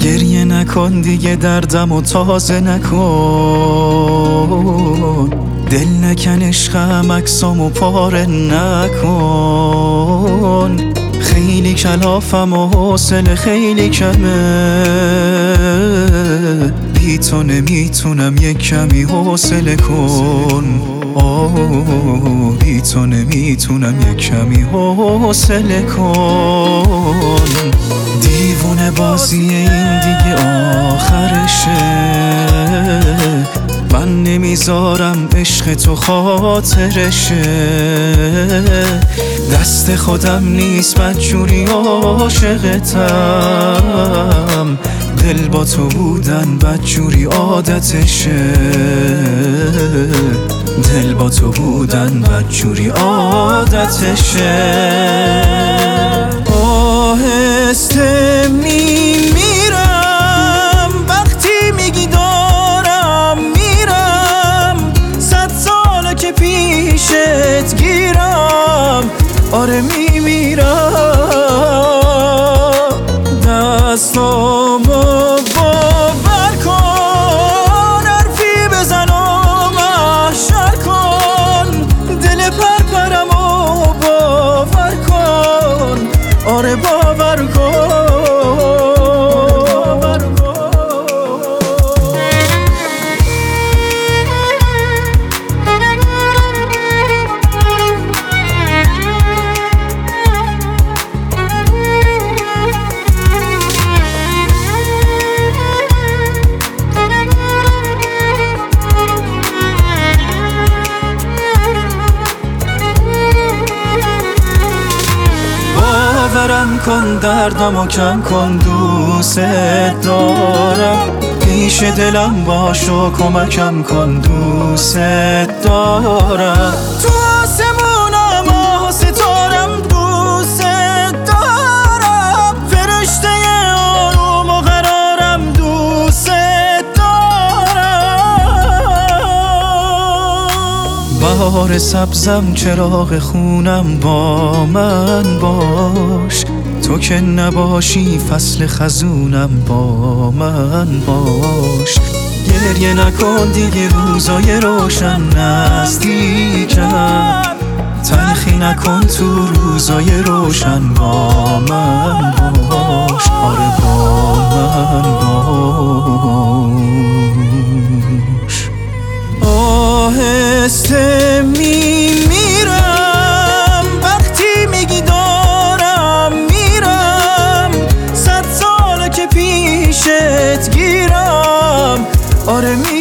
گریه نکن دیگه دردم و تازه نکن، دل نکن عشقم عکسامو پاره نکن. خیلی کلافم و حوصله خیلی کمه، بی تو نمیتونم یک کمی حوصله کن. بی تو نمیتونم یک کمی حوصله کن. دیوونه بازی این دیگه آخرشه، من نمیذارم عشق تو خاطرشه. دست خودم نیست بدجوری عاشقتم، دل با تو بودن بدجوری عادتشه. دل با تو بودن بدجوری عادتشه. آهسته میمیرم وقتی میگی دارم میرم، 100 ساله که پیشت گیرم. آره میمیرم. دستامو باور کن، حرفی بزن و محشر کن، دل پرپرمو باور کن. آره باور کن. باورم کن دردمو کم کن، دوست دارم. پیش دلم باش و کمکم کن، دوست دارم. تو آسمونم ماه و ستارم، دوست دارم. فرشته آروم و قرارم، دوست دارم. بهار سبزم چراغ خونم، با من باش. تو که نباشی فصل خزونم، با من باش. گریه نکن دیگه روزای روشن نزدیکم، تلخی نکن تو روزای روشن، با من باش. آره با من باش. آهسته میمیرم وقتی میگی دارم میرم، 100 ساله که پیشت گیرم. آره